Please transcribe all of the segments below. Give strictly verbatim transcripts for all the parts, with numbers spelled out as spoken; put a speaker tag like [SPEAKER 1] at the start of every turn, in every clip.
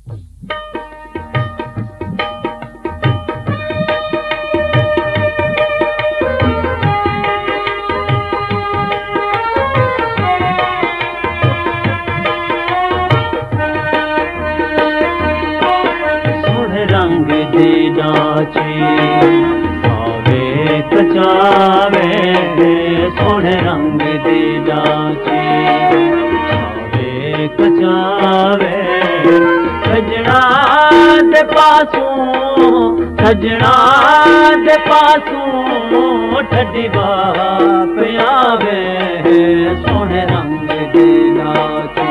[SPEAKER 1] आवे कचावे सोने रंग दी जाची आवे कचावे सजना दे पासूं सजना दे पासूं ठड्डी बाप आवे सोने रंग दी जाची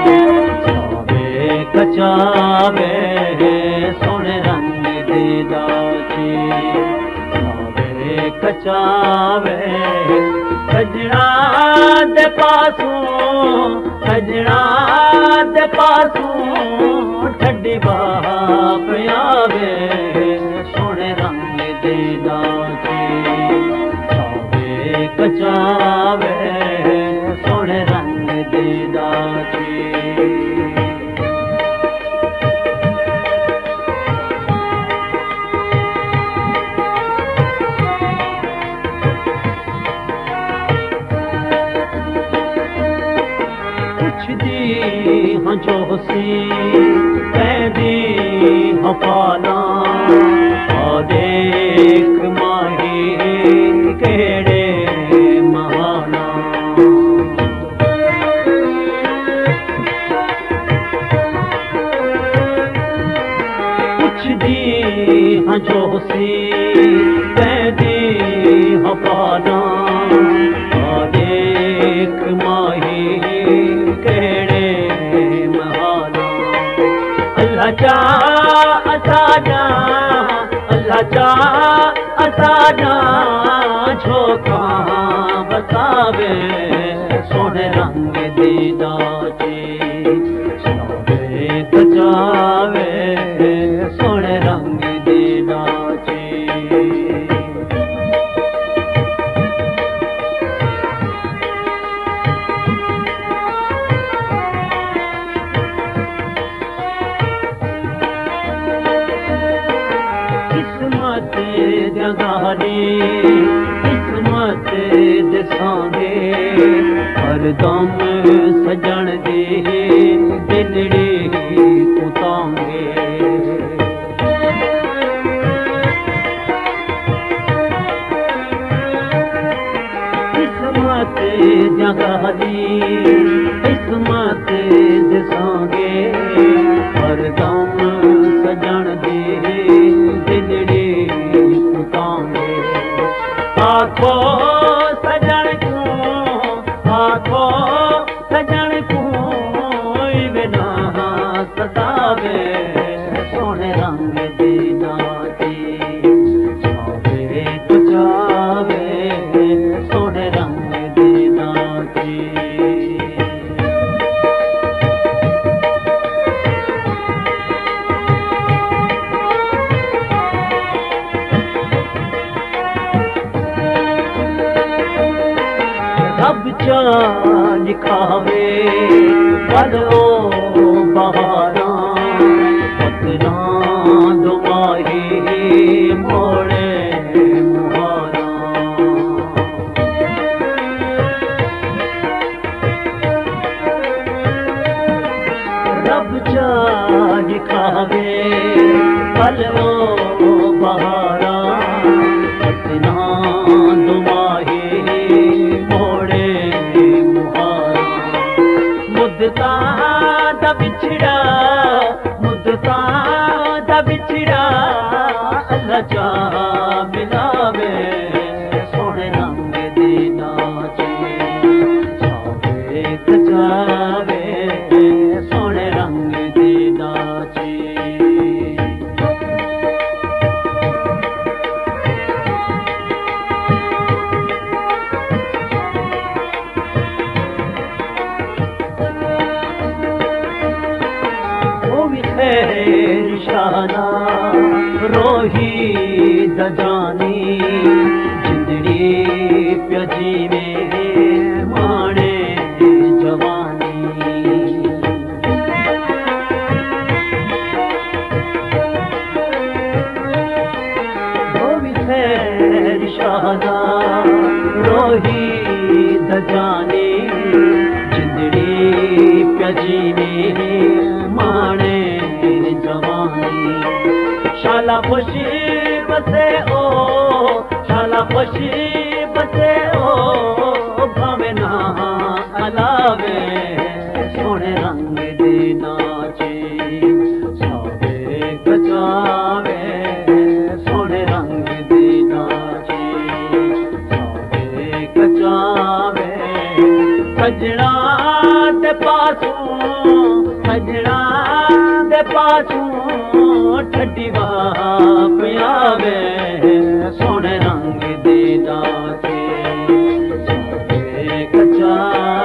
[SPEAKER 1] आवे कचावे सोने रंग दी जाची आवे कचावे सजना दे पासूं सजना दे पासूं ठड्डी बाप आवे सोने रंग दी जाची आवे कचावे सोने रंग दी जाची जोशी कैदी हफाना देख माही केड़े महाना कुछ दी हाँ जोशी कैदी हफाना देख माही केड़े अल्लाह जा असाजा अल्लाह जा असाजा झोंका बतावे सोने रंग दी जाची सोने कचावे सोने रंग दी जाची जगानी किस्मत दिसांगे हरदम सजन दी दिलड़ी कुतांगे किस्मत जगानी किस्मत दिसांगे हरदम सजन दी दिलड़ी आखो सजन को आखो सजन को बिना सतावे सोने रंग दी जाची आवे कचावे सोने रंग दी जाची रब चाँद खावे बलो बहारा पतना दुमाही मोड़े मुहारा रब चाँद खावे बलो बहारा पतना दुमाही मुद्दता दा बिछड़ा मुद्दता दा बिछड़ा अल्लाह जा मिलावे सोने रंग दी जाची आवे कचावे सोने रंग दी जाची शाना रोही दजानी जिंदड़ी प्यजी में माणे जवानी राजा रोही दजाने जिंदड़ी प्याजीने माने जवानी शाला खुशी बसे ओ शाला खुशी बसे ओ भावे ना अलावे सोने रंग दे नाचे सावे गजावे सोने रंग दे नाचे सावे गजावे सजना दे पासों सजना दे पासों ठड्डी बाप आवे सोने रंग दे नाचे सावे गजावे